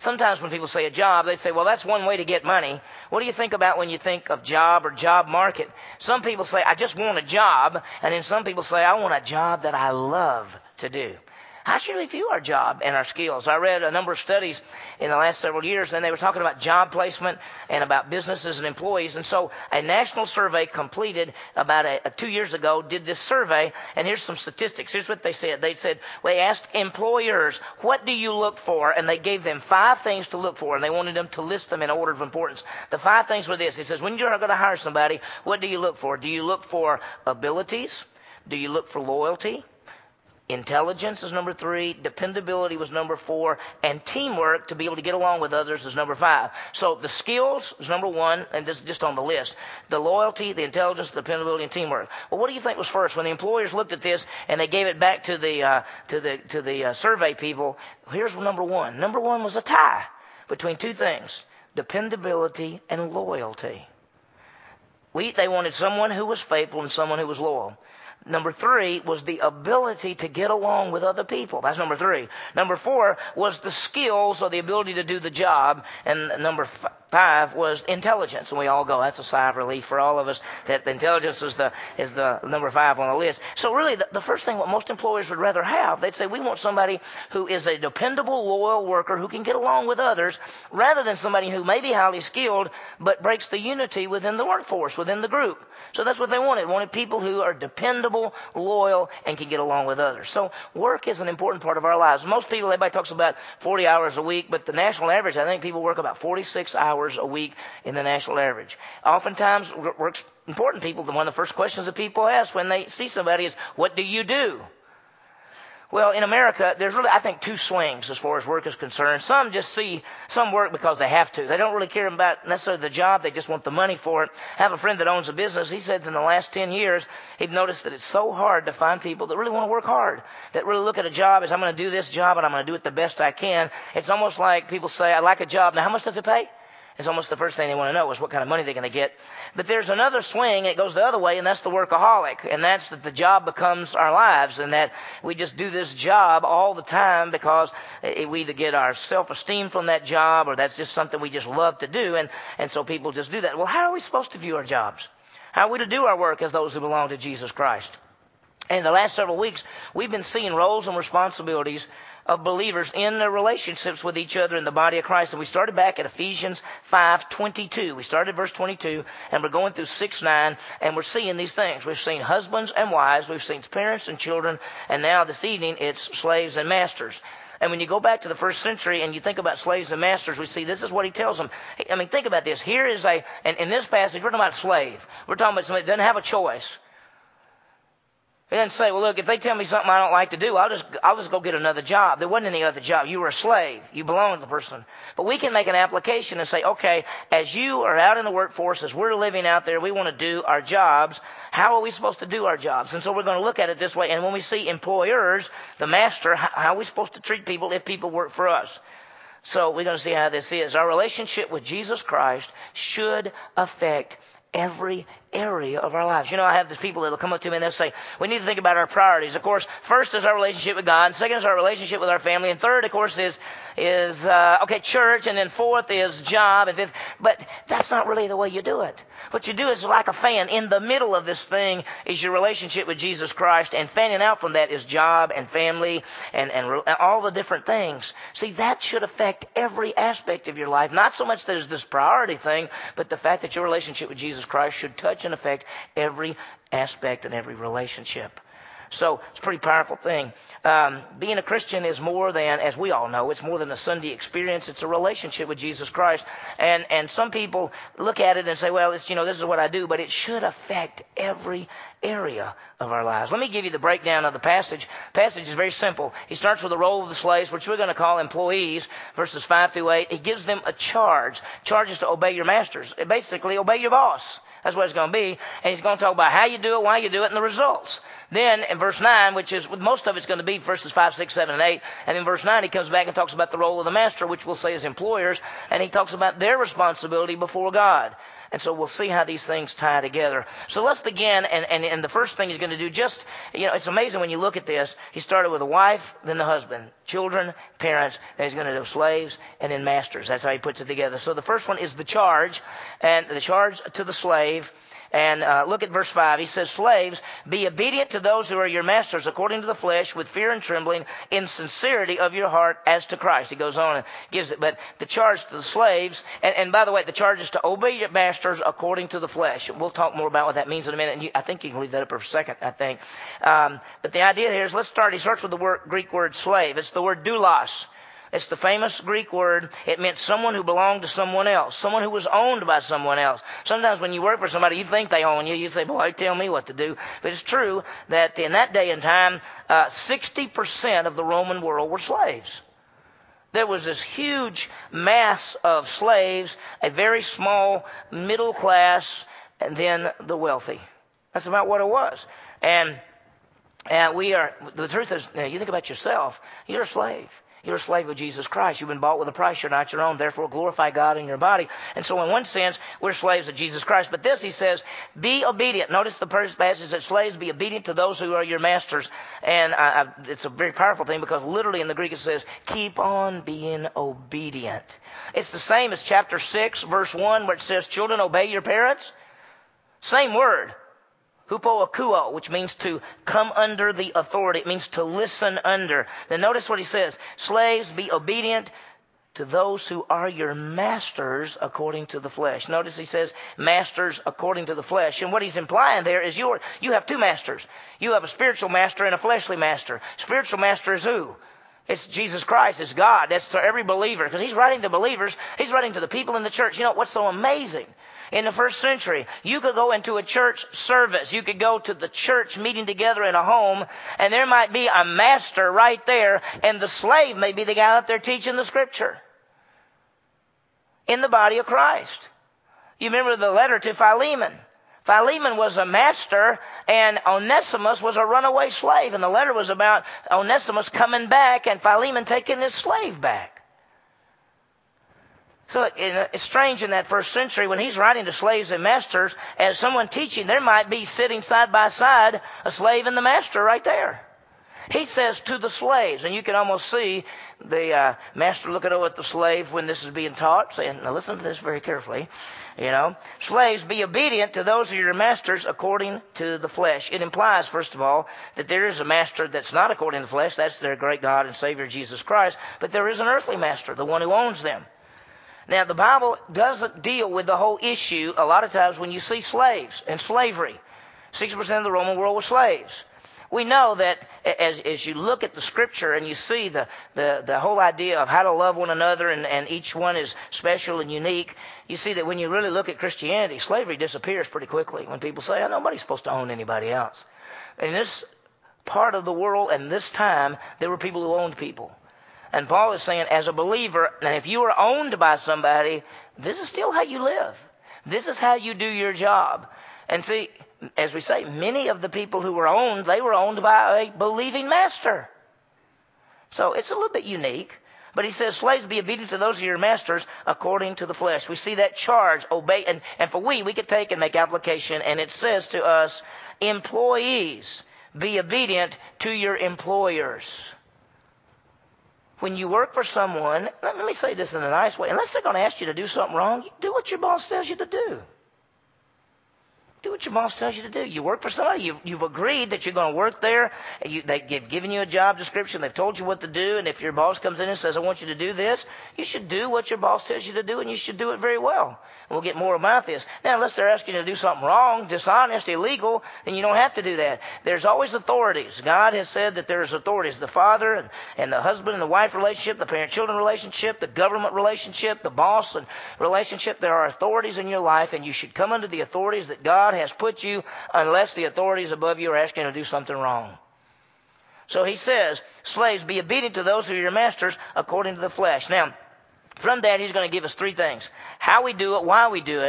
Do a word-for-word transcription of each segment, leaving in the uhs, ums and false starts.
Sometimes when people say a job, they say, well, that's one way to get money. What do you think about when you think of job or job market? Some people say, I just want a job. And then some people say, I want a job that I love to do. How should we view our job and our skills? I read a number of studies in the last several years, and they were talking about job placement and about businesses and employees. And so a national survey completed about a, a two years ago did this survey, and here's some statistics. Here's what they said. They said, they asked employers, what do you look for? And they gave them five things to look for, and they wanted them to list them in order of importance. The five things were this. It says, when you're going to hire somebody, what do you look for? Do you look for abilities? Do you look for loyalty? Intelligence is number three, dependability was number four, and teamwork to be able to get along with others is number five. So the skills is number one, and this is just on the list. The loyalty, the intelligence, the dependability, and teamwork. Well, what do you think was first? When the employers looked at this and they gave it back to the uh, to the to the uh, survey people, here's number one. Number one was a tie between two things: dependability and loyalty. We they wanted someone who was faithful and someone who was loyal. Number three was the ability to get along with other people. That's number three. Number four was the skills or the ability to do the job. And number f- five was intelligence. And we all go, that's a sigh of relief for all of us that the intelligence is the is the number five on the list. So really, the, the first thing what most employers would rather have, they'd say, we want somebody who is a dependable, loyal worker who can get along with others, rather than somebody who may be highly skilled but breaks the unity within the workforce, within the group. So that's what they wanted. They wanted people who are dependable, loyal, and can get along with others. So work is an important part of our lives. Most people, everybody talks about forty hours a week, but the national average, I think people work about forty-six hours a week in the national average. Oftentimes, work's important. People, one of the first questions that people ask when they see somebody is, what do you do? Well, in America, there's really, I think, two swings as far as work is concerned. Some just see, some work because they have to. They don't really care about necessarily the job. They just want the money for it. I have a friend that owns a business. He said in the last ten years, he'd noticed that it's so hard to find people that really want to work hard, that really look at a job as I'm going to do this job and I'm going to do it the best I can. It's almost like people say, I like a job. Now, how much does it pay? It's almost the first thing they want to know is what kind of money they're going to get. But there's another swing. It goes the other way, and that's the workaholic. And that's that the job becomes our lives, and that we just do this job all the time because we either get our self-esteem from that job or that's just something we just love to do. And, and so people just do that. Well, how are we supposed to view our jobs? How are we to do our work as those who belong to Jesus Christ? In the last several weeks, we've been seeing roles and responsibilities of believers in their relationships with each other in the body of Christ. And we started back at Ephesians five twenty-two. We started verse twenty-two, and we're going through six nine, and we're seeing these things. We've seen husbands and wives. We've seen parents and children. And now this evening, it's slaves and masters. And when you go back to the first century and you think about slaves and masters, we see this is what he tells them. I mean, think about this. Here is a, and in this passage, we're talking about slave. We're talking about somebody that doesn't have a choice. He doesn't say, well, look, if they tell me something I don't like to do, I'll just I'll just go get another job. There wasn't any other job. You were a slave. You belonged to the person. But we can make an application and say, okay, as you are out in the workforce, as we're living out there, we want to do our jobs. How are we supposed to do our jobs? And so we're going to look at it this way. And when we see employers, the master, how are we supposed to treat people if people work for us? So we're going to see how this is. Our relationship with Jesus Christ should affect every area of our lives. You know, I have these people that will come up to me and they'll say, we need to think about our priorities. Of course, first is our relationship with God. And second is our relationship with our family. And third, of course, is, is uh, okay, church. And then fourth is job. And fifth, but that's not really the way you do it. What you do is like a fan. In the middle of this thing is your relationship with Jesus Christ. And fanning out from that is job and family and, and, and all the different things. See, that should affect every aspect of your life. Not so much that it's this priority thing, but the fact that your relationship with Jesus Christ should touch and affect every aspect and every relationship. So it's a pretty powerful thing. Um, being a Christian is more than, as we all know, it's more than a Sunday experience. It's a relationship with Jesus Christ. And and some people look at it and say, well, it's, you know, this is what I do, but it should affect every area of our lives. Let me give you the breakdown of the passage. The passage is very simple. He starts with the role of the slaves, which we're going to call employees, verses five through eight. He gives them a charge. Charge is to obey your masters. Basically, obey your boss. That's what it's going to be. And he's going to talk about how you do it, why you do it, and the results. Then in verse nine, which is, most of it's going to be verses five, six, seven, and eight. And in verse nine, he comes back and talks about the role of the master, which we'll say is employers. And he talks about their responsibility before God. And so we'll see how these things tie together. So let's begin. And, and, and the first thing he's going to do, just, you know, it's amazing when you look at this. He started with a wife, then the husband, children, parents, and he's going to do slaves, and then masters. That's how he puts it together. So the first one is the charge, and the charge to the slave. And uh, look at verse five. He says, slaves, be obedient to those who are your masters according to the flesh, with fear and trembling, in sincerity of your heart as to Christ. He goes on and gives it. But the charge to the slaves, and, and by the way, the charge is to obey your masters according to the flesh. We'll talk more about what that means in a minute. And you, I think you can leave that up for a second, I think. Um, but the idea here is, let's start. He starts with the word, Greek word slave. It's the word doulos. It's the famous Greek word. It meant someone who belonged to someone else, someone who was owned by someone else. Sometimes when you work for somebody, you think they own you. You say, boy, tell me what to do. But it's true that in that day and time, uh, sixty percent of the Roman world were slaves. There was this huge mass of slaves, a very small middle class, and then the wealthy. That's about what it was. And, and we are, the truth is, you, know, you think about yourself, you're a slave. You're a slave of Jesus Christ. You've been bought with a price. You're not your own. Therefore, glorify God in your body. And so in one sense, we're slaves of Jesus Christ. But this, he says, be obedient. Notice the first passage that slaves, be obedient to those who are your masters. And I, I, it's a very powerful thing, because literally in the Greek it says, keep on being obedient. It's the same as chapter six, verse one, where it says, children, obey your parents. Same word. Hupoakuo, which means to come under the authority. It means to listen under. Then notice what he says. Slaves, be obedient to those who are your masters according to the flesh. Notice he says masters according to the flesh. And what he's implying there is you're, you have two masters. You have a spiritual master and a fleshly master. Spiritual master is who? It's Jesus Christ. It's God. That's to every believer. Because he's writing to believers. He's writing to the people in the church. You know what's so amazing? In the first century, you could go into a church service. You could go to the church meeting together in a home, and there might be a master right there, and the slave may be the guy out there teaching the scripture in the body of Christ. You remember the letter to Philemon. Philemon was a master, and Onesimus was a runaway slave. And the letter was about Onesimus coming back and Philemon taking his slave back. So it's strange in that first century when he's writing to slaves and masters, as someone teaching, there might be sitting side by side a slave and the master right there. He says to the slaves, and you can almost see the uh, master looking over at the slave when this is being taught, saying, now listen to this very carefully. You know, slaves, be obedient to those of your masters according to the flesh. It implies, first of all, that there is a master that's not according to the flesh. That's their great God and Savior, Jesus Christ. But there is an earthly master, the one who owns them. Now, the Bible doesn't deal with the whole issue a lot of times when you see slaves and slavery. sixty percent of the Roman world was slaves. We know that as, as you look at the Scripture and you see the, the, the whole idea of how to love one another, and, and each one is special and unique, you see that when you really look at Christianity, slavery disappears pretty quickly when people say, oh, nobody's supposed to own anybody else. In this part of the world and this time, there were people who owned people. And Paul is saying, as a believer, and if you are owned by somebody, this is still how you live. This is how you do your job. And see, as we say, many of the people who were owned, they were owned by a believing master. So it's a little bit unique. But he says, slaves, be obedient to those of your masters according to the flesh. We see that charge, obey. And, and for we, we could take and make application. And it says to us, employees, be obedient to your employers. When you work for someone, let me say this in a nice way, unless they're going to ask you to do something wrong, do what your boss tells you to do. Do what your boss tells you to do. You work for somebody. You've, you've agreed that you're going to work there. And you, they've given you a job description. They've told you what to do. And if your boss comes in and says, I want you to do this, you should do what your boss tells you to do, and you should do it very well. And we'll get more about this. Now, unless they're asking you to do something wrong, dishonest, illegal, then you don't have to do that. There's always authorities. God has said that there's authorities. The father and, and the husband and the wife relationship, the parent-children relationship, the government relationship, the boss and relationship. There are authorities in your life, and you should come under the authorities that God has put you, unless the authorities above you are asking you to do something wrong. So he says, slaves, be obedient to those who are your masters according to the flesh. Now, from that, he's going to give us three things. How we do it, why we do it,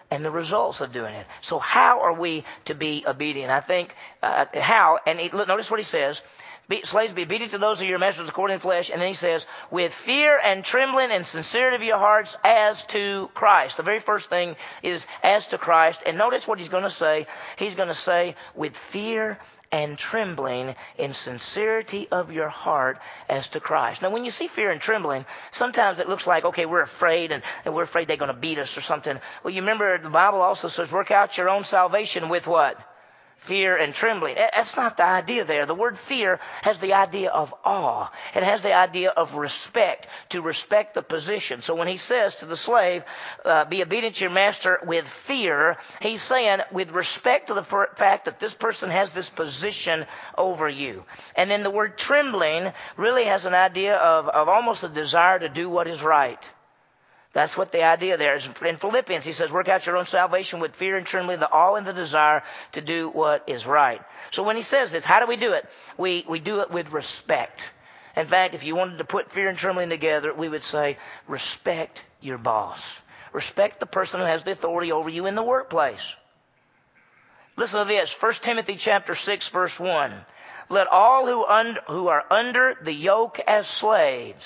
and the results of doing it. So how are we to be obedient? I think uh, how, and he, look, notice what he says. Be, slaves, be obedient to those of your masters according to the flesh. And then he says, with fear and trembling and sincerity of your hearts as to Christ. The very first thing is as to Christ. And notice what he's going to say. He's going to say, with fear and trembling in sincerity of your heart as to Christ. Now, when you see fear and trembling, sometimes it looks like, okay, we're afraid and, and we're afraid they're going to beat us or something. Well, you remember the Bible also says, work out your own salvation with what? Fear and trembling. That's not the idea there. The word fear has the idea of awe. It has the idea of respect, to respect the position. So when he says to the slave, uh, be obedient to your master with fear, he's saying with respect to the fact that this person has this position over you. And then the word trembling really has an idea of, of almost a desire to do what is right. That's what the idea there is. In Philippians, he says, work out your own salvation with fear and trembling, the awe and the desire to do what is right. So when he says this, how do we do it? We, we do it with respect. In fact, if you wanted to put fear and trembling together, we would say, respect your boss. Respect the person who has the authority over you in the workplace. Listen to this, First Timothy chapter six, verse one. Let all who, un- who are under the yoke as slaves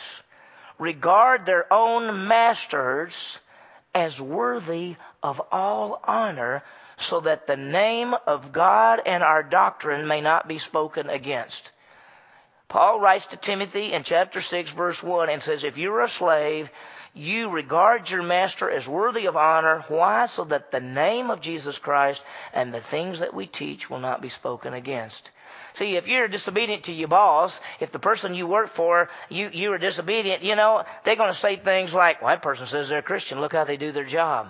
regard their own masters as worthy of all honor, so that the name of God and our doctrine may not be spoken against. Paul writes to Timothy in chapter six, verse one, and says, if you're a slave, you regard your master as worthy of honor. Why? So that the name of Jesus Christ and the things that we teach will not be spoken against. See, if you're disobedient to your boss, if the person you work for, you, you are disobedient, you know, they're going to say things like, well, that person says they're a Christian. Look how they do their job.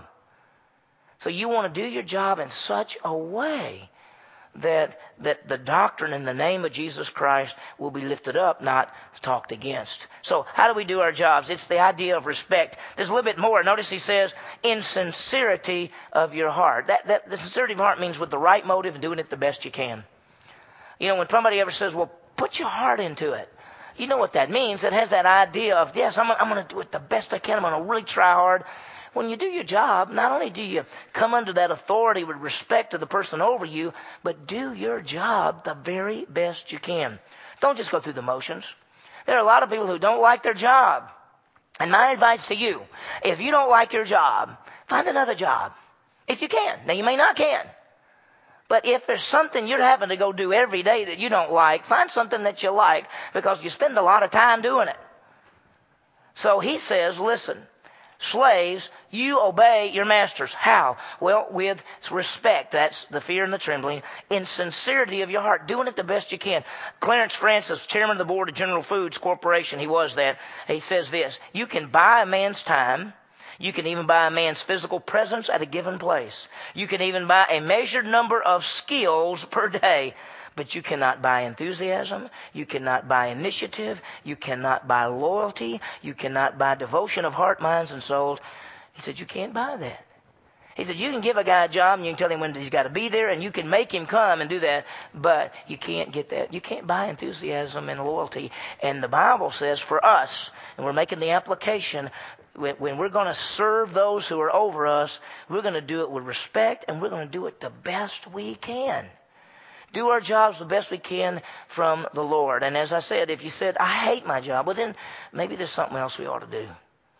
So you want to do your job in such a way that that the doctrine in the name of Jesus Christ will be lifted up, not talked against. So how do we do our jobs? It's the idea of respect. There's a little bit more. Notice he says, in sincerity of your heart. That, that the sincerity of heart means with the right motive and doing it the best you can. You know, when somebody ever says, well, put your heart into it, you know what that means. It has that idea of, yes, I'm, I'm going to do it the best I can. I'm going to really try hard. When you do your job, not only do you come under that authority with respect to the person over you, but do your job the very best you can. Don't just go through the motions. There are a lot of people who don't like their job. And my advice to you, if you don't like your job, find another job. If you can. Now, you may not can. But if there's something you're having to go do every day that you don't like, find something that you like, because you spend a lot of time doing it. So he says, listen, slaves, you obey your masters. How? Well, with respect. That's the fear and the trembling. In sincerity of your heart, doing it the best you can. Clarence Francis, chairman of the board of General Foods Corporation, he was that. He says this, you can buy a man's time. You can even buy a man's physical presence at a given place. You can even buy a measured number of skills per day. But you cannot buy enthusiasm. You cannot buy initiative. You cannot buy loyalty. You cannot buy devotion of heart, minds, and souls. He said, you can't buy that. He said, you can give a guy a job and you can tell him when he's got to be there and you can make him come and do that, but you can't get that. You can't buy enthusiasm and loyalty. And the Bible says for us, and we're making the application, when, when we're going to serve those who are over us, we're going to do it with respect and we're going to do it the best we can. Do our jobs the best we can from the Lord. And as I said, if you said, I hate my job, well then maybe there's something else we ought to do.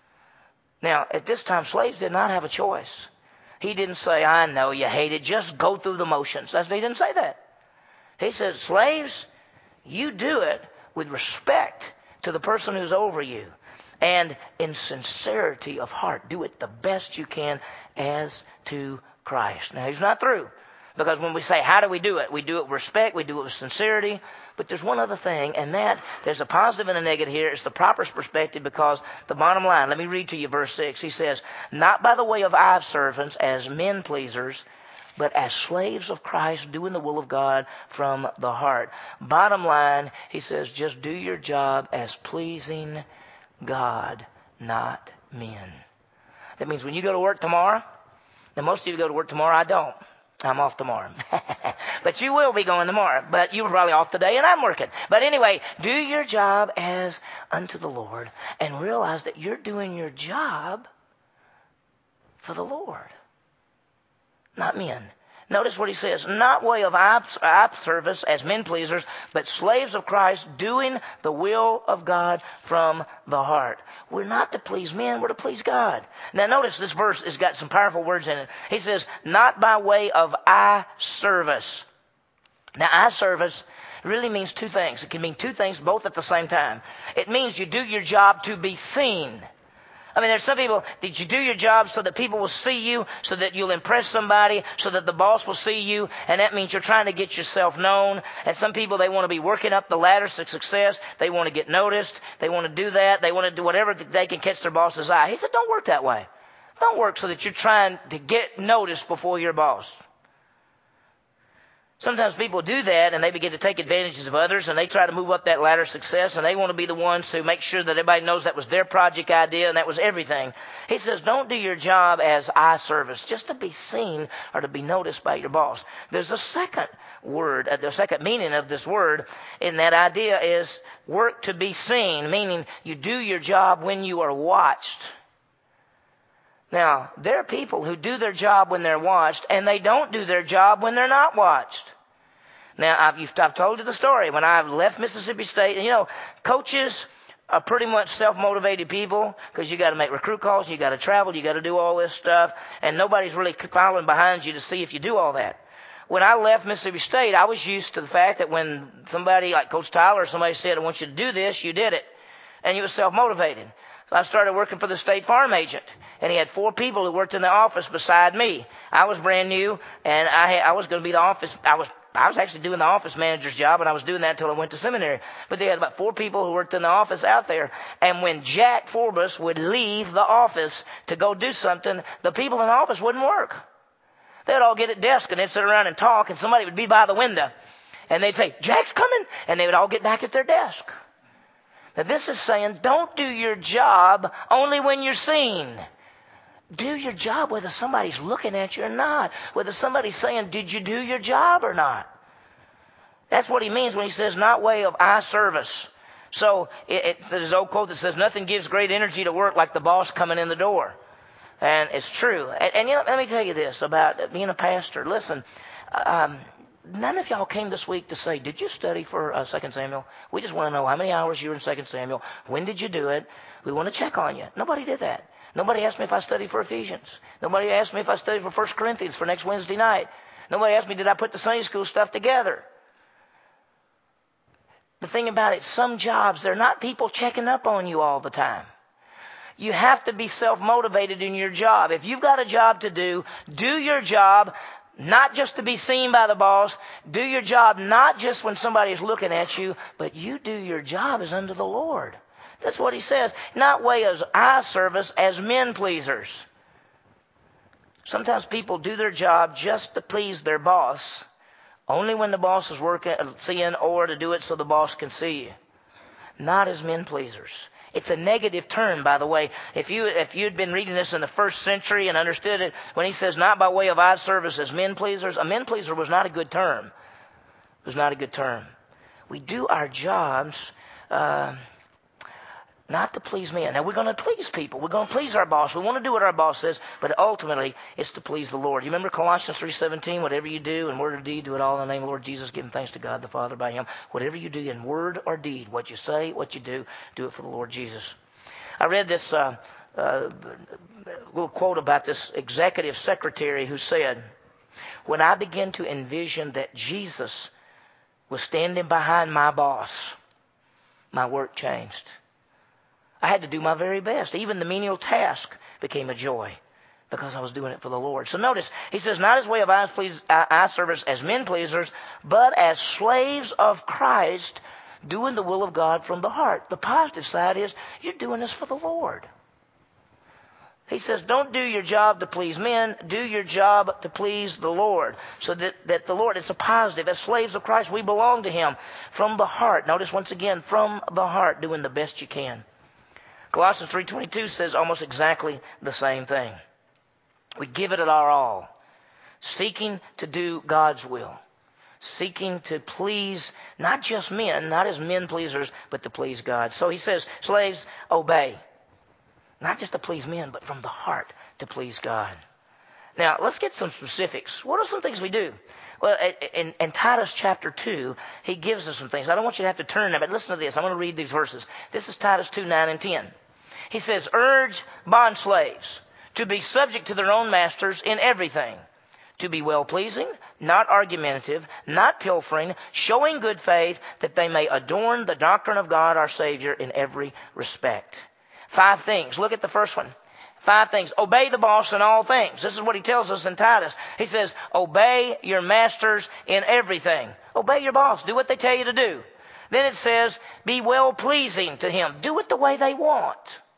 Now, at this time, slaves did not have a choice. He didn't say, I know you hate it, just go through the motions. That's, he didn't say that. He said, slaves, you do it with respect to the person who's over you. And in sincerity of heart, do it the best you can as to Christ. Now, he's not through. Because when we say, how do we do it? We do it with respect, we do it with sincerity. But there's one other thing, and that there's a positive and a negative here. It's the proper perspective, because the bottom line, let me read to you verse six. He says, not by the way of eye servants as men pleasers, but as slaves of Christ, doing the will of God from the heart. Bottom line, he says, just do your job as pleasing God, not men. That means when you go to work tomorrow, and most of you go to work tomorrow, I don't. I'm off tomorrow. But you will be going tomorrow. But you were probably off today and I'm working. But anyway, do your job as unto the Lord and realize that you're doing your job for the Lord. not men. Notice what he says, not way of eye service as men pleasers, but slaves of Christ, doing the will of God from the heart. We're not to please men, we're to please God. Now notice this verse has got some powerful words in it. He says, not by way of eye service. Now eye service really means two things. It can mean two things both at the same time. It means you do your job to be seen. I mean, there's some people, did you do your job so that people will see you, so that you'll impress somebody, so that the boss will see you, and that means you're trying to get yourself known. And some people, they want to be working up the ladder to success. They want to get noticed. They want to do that. They want to do whatever they can catch their boss's eye. He said, don't work that way. Don't work so that you're trying to get noticed before your boss. Sometimes people do that and they begin to take advantages of others and they try to move up that ladder of success and they want to be the ones who make sure that everybody knows that was their project idea and that was everything. He says, don't do your job as eye service, just to be seen or to be noticed by your boss. There's a second word, uh, the second meaning of this word in that idea is work to be seen, meaning you do your job when you are watched. Now, there are people who do their job when they're watched, and they don't do their job when they're not watched. Now, I've, you've, I've told you the story. When I left Mississippi State, and you know, coaches are pretty much self-motivated people because you got to make recruit calls, you got to travel, you got to do all this stuff, and nobody's really following behind you to see if you do all that. When I left Mississippi State, I was used to the fact that when somebody like Coach Tyler or somebody said, I want you to do this, you did it. And you were self-motivated. So I started working for the State Farm agent, and he had four people who worked in the office beside me. I was brand new, and I had, I was going to be the office. I was I was actually doing the office manager's job, and I was doing that until I went to seminary. But they had about four people who worked in the office out there. And when Jack Forbes would leave the office to go do something, the people in the office wouldn't work. They'd all get at desk, and they'd sit around and talk, and somebody would be by the window. And they'd say, Jack's coming, and they would all get back at their desk. Now, this is saying, don't do your job only when you're seen. Do your job whether somebody's looking at you or not. Whether somebody's saying, did you do your job or not? That's what he means when he says, not way of eye service. So, it, it, there's an old quote that says, nothing gives great energy to work like the boss coming in the door. And it's true. And, and you know, let me tell you this about being a pastor. Listen, um, none of y'all came this week to say, did you study for uh, Second Samuel? We just want to know how many hours you were in Second Samuel. When did you do it? We want to check on you. Nobody did that. Nobody asked me if I studied for Ephesians. Nobody asked me if I studied for First Corinthians for next Wednesday night. Nobody asked me, did I put the Sunday school stuff together? The thing about it, some jobs, they're not people checking up on you all the time. You have to be self-motivated in your job. If you've got a job to do, do your job not just to be seen by the boss. Do your job not just when somebody is looking at you, but you do your job as unto the Lord. That's what he says. Not way as eye service as men pleasers. Sometimes people do their job just to please their boss, only when the boss is working, seeing, or to do it so the boss can see you. Not as men pleasers. It's a negative term, by the way. If you if you'd been reading this in the first century and understood it, when he says not by way of eye service as men pleasers, a men pleaser was not a good term. It was not a good term. We do our jobs uh, not to please men. Now, we're going to please people. We're going to please our boss. We want to do what our boss says, but ultimately, it's to please the Lord. You remember Colossians three seventeen? Whatever you do in word or deed, do it all in the name of the Lord Jesus, giving thanks to God the Father by him. Whatever you do in word or deed, what you say, what you do, do it for the Lord Jesus. I read this uh, uh, little quote about this executive secretary who said, when I began to envision that Jesus was standing behind my boss, my work changed. I had to do my very best. Even the menial task became a joy because I was doing it for the Lord. So notice, he says, not as way of eye, please, eye service as men pleasers, but as slaves of Christ, doing the will of God from the heart. The positive side is, you're doing this for the Lord. He says, don't do your job to please men, do your job to please the Lord. So that, that the Lord, it's a positive. As slaves of Christ, we belong to him from the heart. Notice once again, from the heart, doing the best you can. Colossians three twenty-two says almost exactly the same thing. We give it our all, seeking to do God's will, seeking to please not just men, not as men pleasers, but to please God. So he says, slaves, obey. Not just to please men, but from the heart to please God. Now, let's get some specifics. What are some things we do? Well, in, in Titus chapter two, he gives us some things. I don't want you to have to turn there, but listen to this. I'm going to read these verses. This is Titus two, nine and ten. He says, urge bondslaves to be subject to their own masters in everything, to be well-pleasing, not argumentative, not pilfering, showing good faith, that they may adorn the doctrine of God our Savior in every respect. Five things. Look at the first one. Five things. Obey the boss in all things. This is what he tells us in Titus. He says, obey your masters in everything. Obey your boss. Do what they tell you to do. Then it says, be well-pleasing to him. Do it the way they want.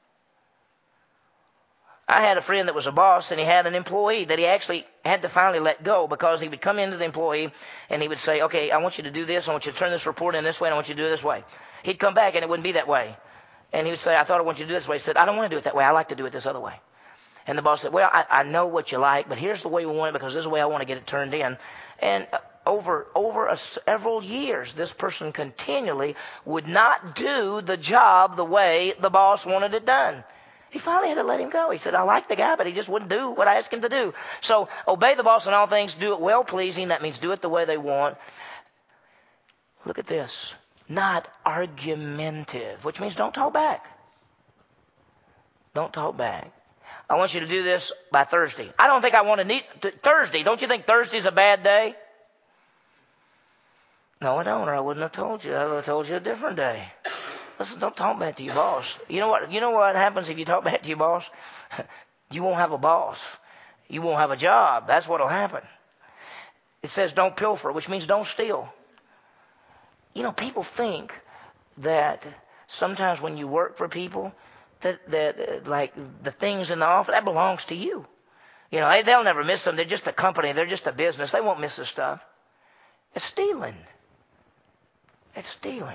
I had a friend that was a boss, and he had an employee that he actually had to finally let go, because he would come into the employee and he would say, okay, I want you to do this. I want you to turn this report in this way, and I want you to do it this way. He'd come back and it wouldn't be that way. And he would say, I thought I want you to do it this way. He said, I don't want to do it that way. I like to do it this other way. And the boss said, well, I, I know what you like, but here's the way we want it, because this is the way I want to get it turned in. And over over a, several years, this person continually would not do the job the way the boss wanted it done. He finally had to let him go. He said, I like the guy, but he just wouldn't do what I asked him to do. So obey the boss in all things. Do it well-pleasing. That means do it the way they want. Look at this. Not argumentative, which means don't talk back. Don't talk back. I want you to do this by Thursday. I don't think I want to need th- Thursday. Don't you think Thursday's a bad day? No, I don't, or I wouldn't have told you. I would have told you a different day. Listen, don't talk back to your boss. You know what? You know what happens if you talk back to your boss? You won't have a boss. You won't have a job. That's what'll happen. It says don't pilfer, which means don't steal. You know, people think that sometimes when you work for people, that that uh, like the things in the office, that belongs to you. You know, they, they'll never miss them. They're just a company. They're just a business. They won't miss this stuff. It's stealing. It's stealing.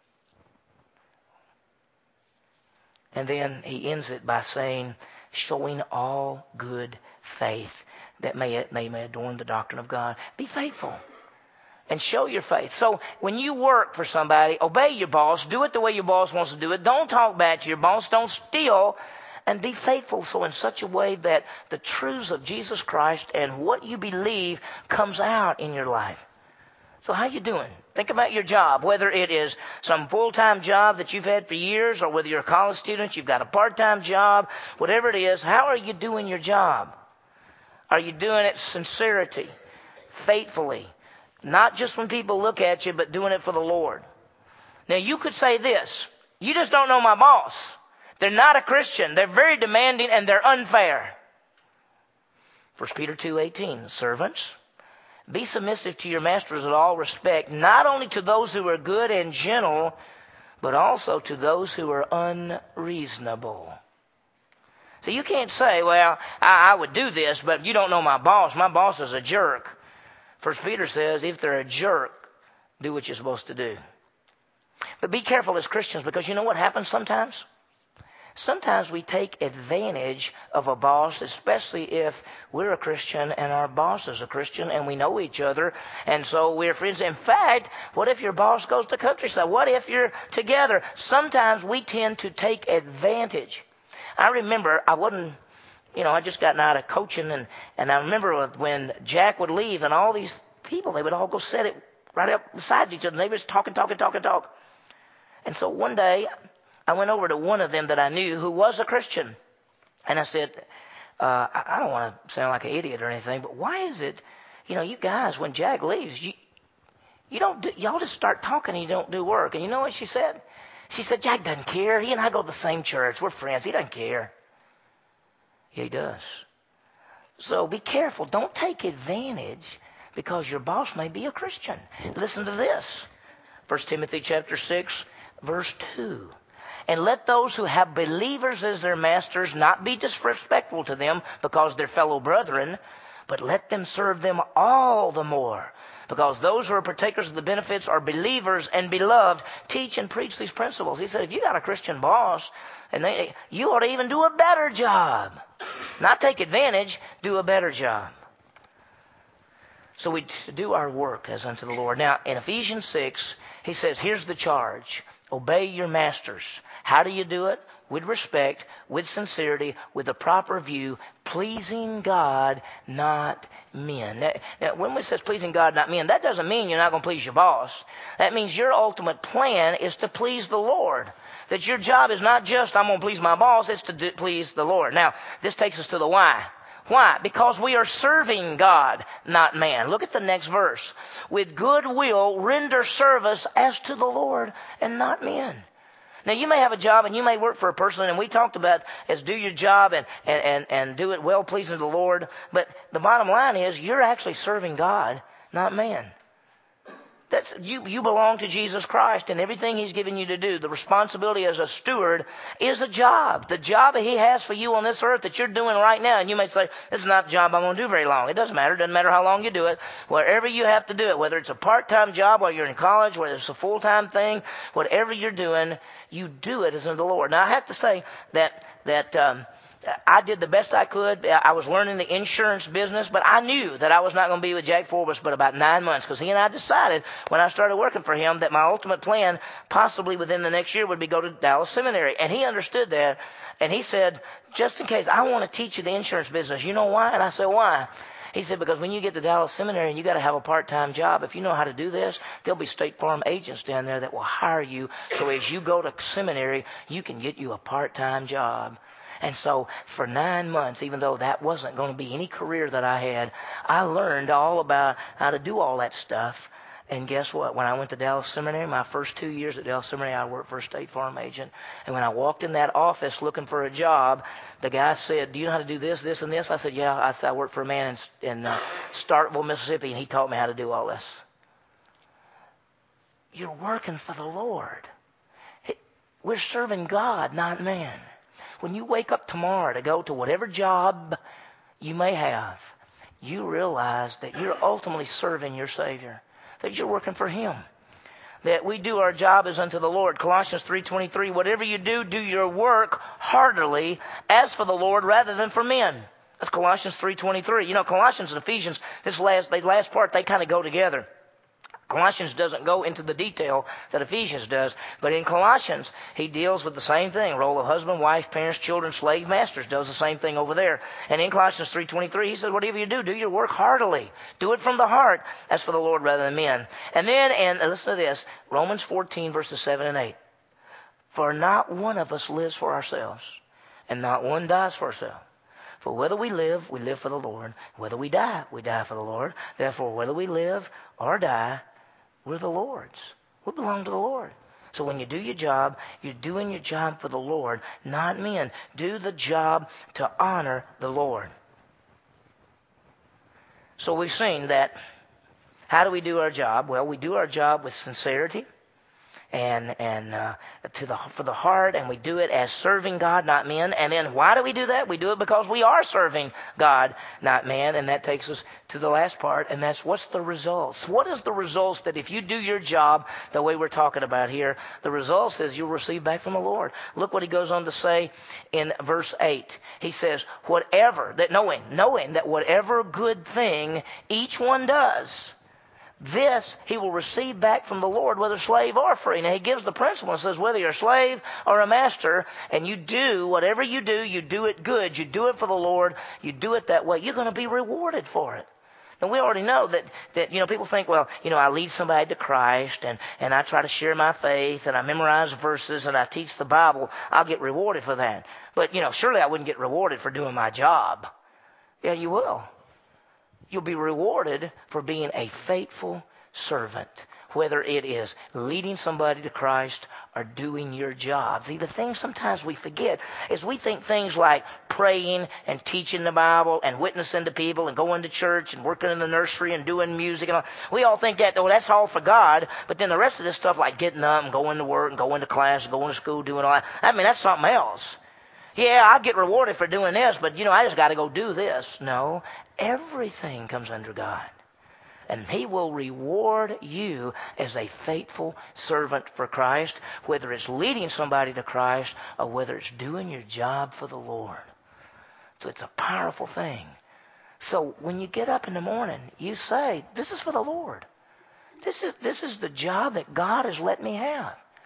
And then he ends it by saying, showing all good faith, that may, may, may adorn the doctrine of God. Be faithful and show your faith. So when you work for somebody, obey your boss. Do it the way your boss wants to do it. Don't talk back to your boss. Don't steal. And be faithful, so in such a way that the truths of Jesus Christ and what you believe comes out in your life. So how you doing? Think about your job, whether it is some full-time job that you've had for years, or whether you're a college student, you've got a part-time job, whatever it is. How are you doing your job? Are you doing it sincerity, faithfully? Not just when people look at you, but doing it for the Lord. Now, you could say this. You just don't know my boss. They're not a Christian. They're very demanding and they're unfair. First Peter two eighteen, servants, be submissive to your masters in all respect, not only to those who are good and gentle, but also to those who are unreasonable. So you can't say, well, I, I would do this, but you don't know my boss. My boss is a jerk. First Peter says, if they're a jerk, do what you're supposed to do. But be careful as Christians, because you know what happens sometimes? Sometimes we take advantage of a boss, especially if we're a Christian and our boss is a Christian and we know each other, and so we're friends. In fact, what if your boss goes to countryside? What if you're together? Sometimes we tend to take advantage. I remember I wasn't, you know, I just gotten out of coaching, and, and I remember when Jack would leave and all these people, they would all go sit it right up beside each other, and they were just talking, talking, talking, talking. And so one day, I went over to one of them that I knew who was a Christian. And I said, uh, I, I don't want to sound like an idiot or anything, but why is it, you know, you guys, when Jack leaves, you you don't do, y'all just start talking and you don't do work. And you know what she said? She said, Jack doesn't care. He and I go to the same church. We're friends. He doesn't care. Yeah, he does. So be careful. Don't take advantage because your boss may be a Christian. Listen to this. First Timothy chapter six, verse two. And let those who have believers as their masters not be disrespectful to them because they're fellow brethren, but let them serve them all the more, because those who are partakers of the benefits are believers and beloved. Teach and preach these principles. He said, if you got a Christian boss, and they, you ought to even do a better job. Not take advantage, do a better job. So we do our work as unto the Lord. Now, in Ephesians six, he says, here's the charge. Obey your masters. How do you do it? With respect, with sincerity, with a proper view, pleasing God, not men. Now, now, when it says pleasing God, not men, that doesn't mean you're not going to please your boss. That means your ultimate plan is to please the Lord. That your job is not just, I'm going to please my boss, it's to do, please the Lord. Now, this takes us to the why. Why? Because we are serving God, not man. Look at the next verse. With good will, render service as to the Lord and not men. Now, you may have a job and you may work for a person, and we talked about as do your job and, and, and, and do it well pleasing to the Lord. But the bottom line is you're actually serving God, not man. That's, you, you belong to Jesus Christ and everything He's given you to do. The responsibility as a steward is a job. The job that He has for you on this earth that you're doing right now. And you may say, this is not a job I'm going to do very long. It doesn't matter. It doesn't matter how long you do it. Wherever you have to do it, whether it's a part-time job while you're in college, whether it's a full-time thing, whatever you're doing, you do it as unto the Lord. Now, I have to say that that um, I did the best I could. I was learning the insurance business, but I knew that I was not going to be with Jack Forbes but about nine months because he and I decided when I started working for him that my ultimate plan, possibly within the next year, would be go to Dallas Seminary. And he understood that, and he said, just in case, I want to teach you the insurance business. You know why? And I said, why? He said, because when you get to Dallas Seminary and you got to have a part-time job, if you know how to do this, there'll be State Farm agents down there that will hire you. So as you go to seminary, you can get you a part-time job. And so for nine months, even though that wasn't going to be any career that I had, I learned all about how to do all that stuff. And guess what? When I went to Dallas Seminary, my first two years at Dallas Seminary, I worked for a State Farm agent. And when I walked in that office looking for a job, the guy said, do you know how to do this, this, and this? I said, yeah. I said, I worked for a man in, in uh, Starkville, Mississippi, and he taught me how to do all this. You're working for the Lord. We're serving God, not man. When you wake up tomorrow to go to whatever job you may have, you realize that you're ultimately serving your Savior, that you're working for Him, that we do our job as unto the Lord. Colossians three twenty-three, whatever you do, do your work heartily as for the Lord rather than for men. That's Colossians three twenty-three. You know, Colossians and Ephesians, this last, the last part, they kind of go together. Colossians doesn't go into the detail that Ephesians does, but in Colossians, he deals with the same thing. Role of husband, wife, parents, children, slave, masters, does the same thing over there. And in Colossians three twenty-three, he says, whatever you do, do your work heartily. Do it from the heart, as for the Lord rather than men. And then, and listen to this, Romans fourteen, verses seven and eight. For not one of us lives for ourselves, and not one dies for ourselves. For whether we live, we live for the Lord. Whether we die, we die for the Lord. Therefore, whether we live or die, we're the Lord's. We belong to the Lord. So when you do your job, you're doing your job for the Lord, not men. Do the job to honor the Lord. So we've seen that. How do we do our job? Well, we do our job with sincerity and and uh, to the for the heart, and we do it as serving God, not men. And then why do we do that? We do it because we are serving God, not man. And that takes us to the last part, and that's what's the results? What is the results that if you do your job the way we're talking about here, the results is you'll receive back from the Lord. Look what he goes on to say in verse eight. He says, whatever, that knowing, knowing that whatever good thing each one does, this he will receive back from the Lord, whether slave or free. Now he gives the principle and says whether you're a slave or a master, and you do whatever you do, you do it good, you do it for the Lord, you do it that way, you're going to be rewarded for it. And we already know that, that, you know, people think, well, you know, I lead somebody to Christ and, and I try to share my faith and I memorize verses and I teach the Bible, I'll get rewarded for that. But, you know, surely I wouldn't get rewarded for doing my job. Yeah, you will. You'll be rewarded for being a faithful servant, whether it is leading somebody to Christ or doing your job. See, the thing sometimes we forget is we think things like praying and teaching the Bible and witnessing to people and going to church and working in the nursery and doing music. And all, we all think that, oh, that's all for God. But then the rest of this stuff like getting up and going to work and going to class and going to school, doing all that, I mean, that's something else. Yeah, I'll get rewarded for doing this, but, you know, I just got to go do this. No, everything comes under God. And He will reward you as a faithful servant for Christ, whether it's leading somebody to Christ or whether it's doing your job for the Lord. So it's a powerful thing. So when you get up in the morning, you say, this is for the Lord. This is, this is the job that God has let me have.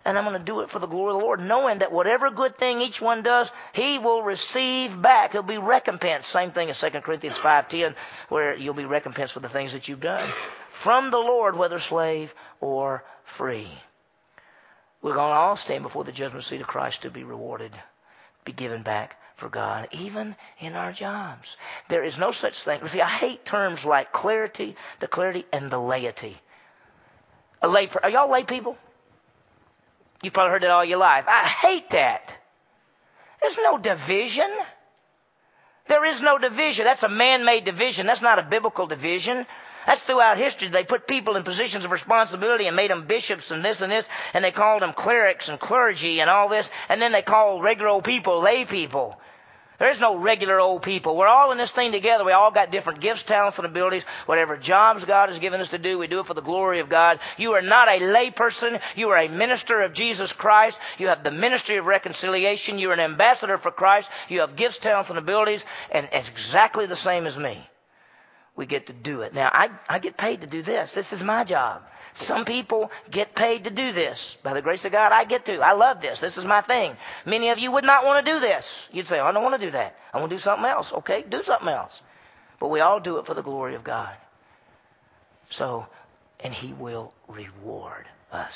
And I'm going to do it for the glory of the Lord, knowing that whatever good thing each one does, he will receive back. He'll be recompensed. Same thing as Second Corinthians five ten, where you'll be recompensed for the things that you've done. From the Lord, whether slave or free. We're going to all stand before the judgment seat of Christ to be rewarded, be given back for God, even in our jobs. There is no such thing. See, I hate terms like clarity, the clarity, and the laity. A lay, are y'all lay people? You've probably heard that all your life. I hate that. There's no division. There is no division. That's a man-made division. That's not a biblical division. That's throughout history. They put people in positions of responsibility and made them bishops and this and this, and they called them clerics and clergy and all this, and then they called regular old people lay people. There's no regular old people. We're all in this thing together. We all got different gifts, talents, and abilities. Whatever jobs God has given us to do, we do it for the glory of God. You are not a lay person. You are a minister of Jesus Christ. You have the ministry of reconciliation. You're an ambassador for Christ. You have gifts, talents, and abilities, and it's exactly the same as me. We get to do it. Now, I, I get paid to do this. This is my job. Some people get paid to do this. By the grace of God, I get to. I love this. This is my thing. Many of you would not want to do this. You'd say, I don't want to do that. I want to do something else. Okay, do something else. But we all do it for the glory of God. So, and He will reward us.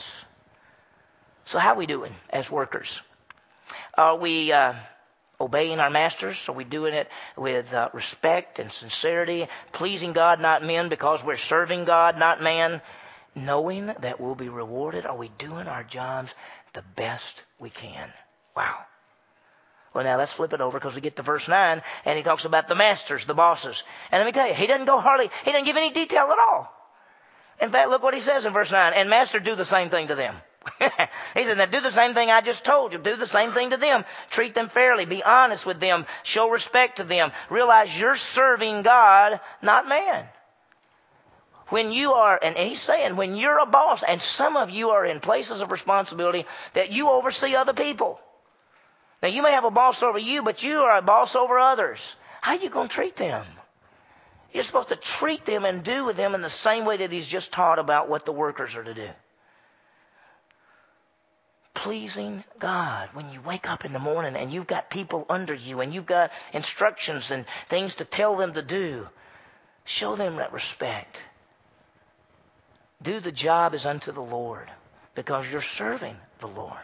So how are we doing as workers? Are we uh, obeying our masters? Are we doing it with uh, respect and sincerity, pleasing God, not men, because we're serving God, not man? Knowing that we'll be rewarded, are we doing our jobs the best we can? Wow. Well, now let's flip it over because we get to verse nine, and he talks about the masters, the bosses. And let me tell you, he doesn't go hardly, he doesn't give any detail at all. In fact, look what he says in verse nine. And master, do the same thing to them. He said, now do the same thing I just told you. Do the same thing to them. Treat them fairly. Be honest with them. Show respect to them. Realize you're serving God, not man. When you are, and he's saying, when you're a boss, and some of you are in places of responsibility, that you oversee other people. Now, you may have a boss over you, but you are a boss over others. How are you going to treat them? You're supposed to treat them and do with them in the same way that he's just taught about what the workers are to do. Pleasing God. When you wake up in the morning and you've got people under you and you've got instructions and things to tell them to do, show them that respect. Do the job as unto the Lord, because you're serving the Lord.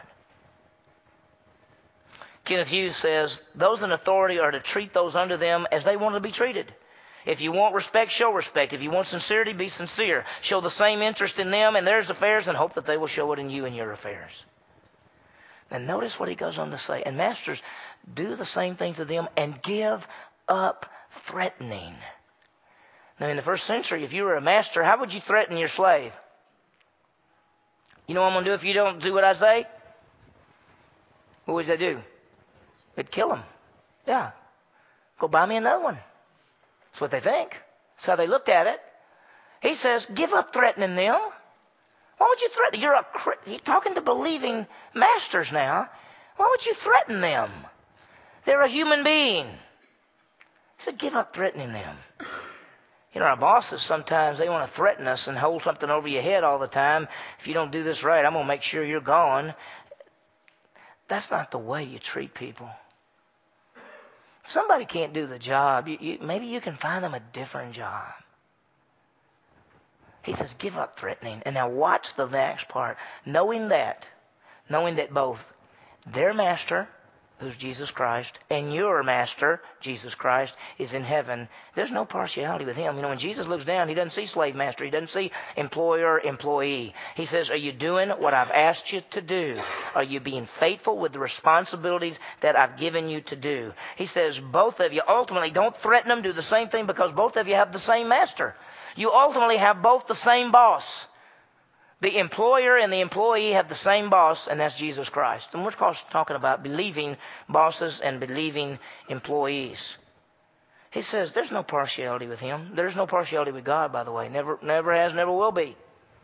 Kenneth Hughes says, those in authority are to treat those under them as they want to be treated. If you want respect, show respect. If you want sincerity, be sincere. Show the same interest in them and their affairs and hope that they will show it in you and your affairs. And notice what he goes on to say. And masters, do the same thing to them and give up threatening. Now, in the first century, if you were a master, how would you threaten your slave? You know what I'm going to do if you don't do what I say? What would they do? They'd kill him. Yeah. Go buy me another one. That's what they think. That's how they looked at it. He says, give up threatening them. Why would you threaten? You're, a, you're talking to believing masters now. Why would you threaten them? They're a human being. He said, give up threatening them. You know, our bosses, sometimes they want to threaten us and hold something over your head all the time. If you don't do this right, I'm going to make sure you're gone. That's not the way you treat people. If somebody can't do the job, you, you, maybe you can find them a different job. He says, give up threatening. And now watch the next part. Knowing that, knowing that both their master, who's Jesus Christ, and your master, Jesus Christ, is in heaven. There's no partiality with him. You know, when Jesus looks down, he doesn't see slave master. He doesn't see employer, employee. He says, are you doing what I've asked you to do? Are you being faithful with the responsibilities that I've given you to do? He says, both of you, ultimately, don't threaten them, do the same thing, because both of you have the same master. You ultimately have both the same boss. The employer and the employee have the same boss, and that's Jesus Christ. And we're talking about believing bosses and believing employees. He says there's no partiality with him. There's no partiality with God, by the way. Never, never has, never will be.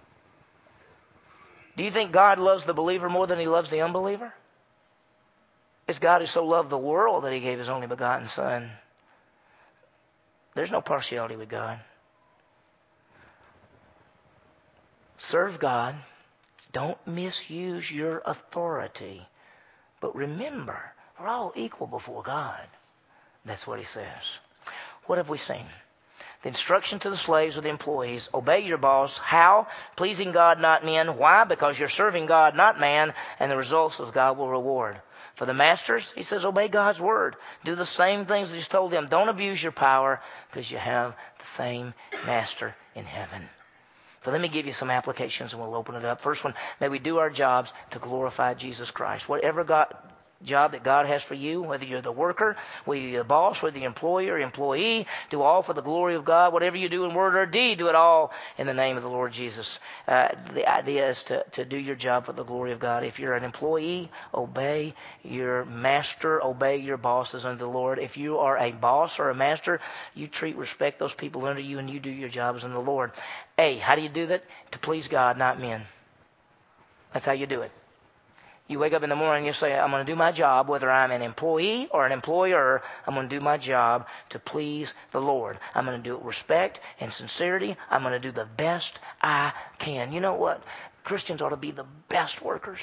Do you think God loves the believer more than he loves the unbeliever? It's God who so loved the world that he gave his only begotten Son. There's no partiality with God. Serve God Don't misuse your authority. But remember, we're all equal before God. That's what he says. What have we seen? The instruction to the slaves or the employees, obey your boss. How? Pleasing God, not men. Why? Because you're serving God, not man, and the results is God will reward. For the masters, he says, obey God's word. Do the same things that he's told them. Don't abuse your power because you have the same master in heaven. So let me give you some applications and we'll open it up. First one, may we do our jobs to glorify Jesus Christ. Whatever God... job that God has for you, whether you're the worker, whether you're the boss, whether you're the employer or employee, do all for the glory of God. Whatever you do in word or deed, do it all in the name of the Lord Jesus. Uh, the idea is to, to do your job for the glory of God. If you're an employee, obey your master, obey your bosses under the Lord. If you are a boss or a master, you treat, respect those people under you, and you do your jobs in the Lord. A, how do you do that? To please God, not men. That's how you do it. You wake up in the morning and you say, I'm going to do my job, whether I'm an employee or an employer, I'm going to do my job to please the Lord. I'm going to do it with respect and sincerity. I'm going to do the best I can. You know what? Christians ought to be the best workers.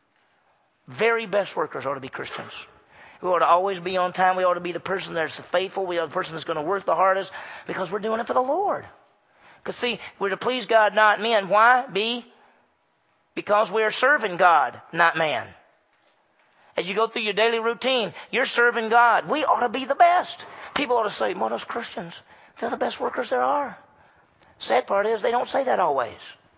Very best workers ought to be Christians. We ought to always be on time. We ought to be the person that's faithful. We ought to be the person that's going to work the hardest because we're doing it for the Lord. Because see, we're to please God, not men. Why? B, because we are serving God, not man. As you go through your daily routine, you're serving God. We ought to be the best. People ought to say, well, those Christians, they're the best workers there are. Sad part is they don't say that always.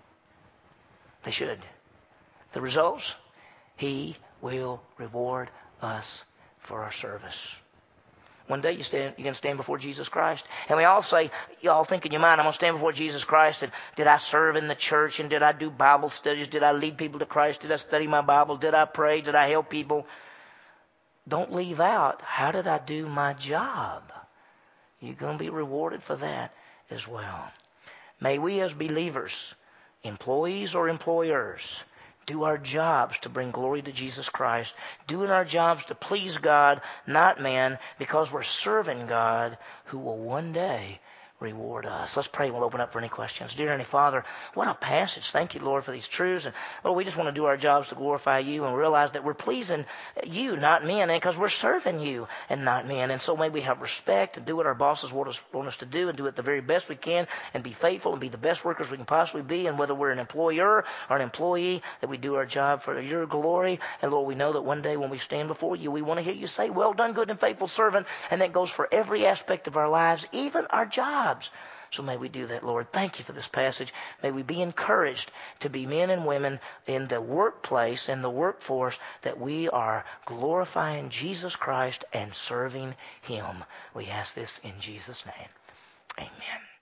They should. The results, he will reward us for our service. One day you stand, you're going to stand before Jesus Christ. And we all say, you all think in your mind, I'm going to stand before Jesus Christ. And did I serve in the church? And did I do Bible studies? Did I lead people to Christ? Did I study my Bible? Did I pray? Did I help people? Don't leave out, how did I do my job? You're going to be rewarded for that as well. May we as believers, employees or employers, do our jobs to bring glory to Jesus Christ. Doing our jobs to please God, not man, because we're serving God who will one day reward us. Let's pray. We'll open up for any questions. Dear Heavenly Father, what a passage. Thank you, Lord, for these truths. And Lord, we just want to do our jobs to glorify you and realize that we're pleasing you, not men, and because we're serving you and not men. And so may we have respect and do what our bosses want us, want us to do and do it the very best we can and be faithful and be the best workers we can possibly be. And whether we're an employer or an employee, that we do our job for your glory. And Lord, we know that one day when we stand before you, we want to hear you say, well done, good and faithful servant. And that goes for every aspect of our lives, even our jobs. So may we do that, Lord. Thank you for this passage. May we be encouraged to be men and women in the workplace, in the workforce, that we are glorifying Jesus Christ and serving him. We ask this in Jesus' name. Amen.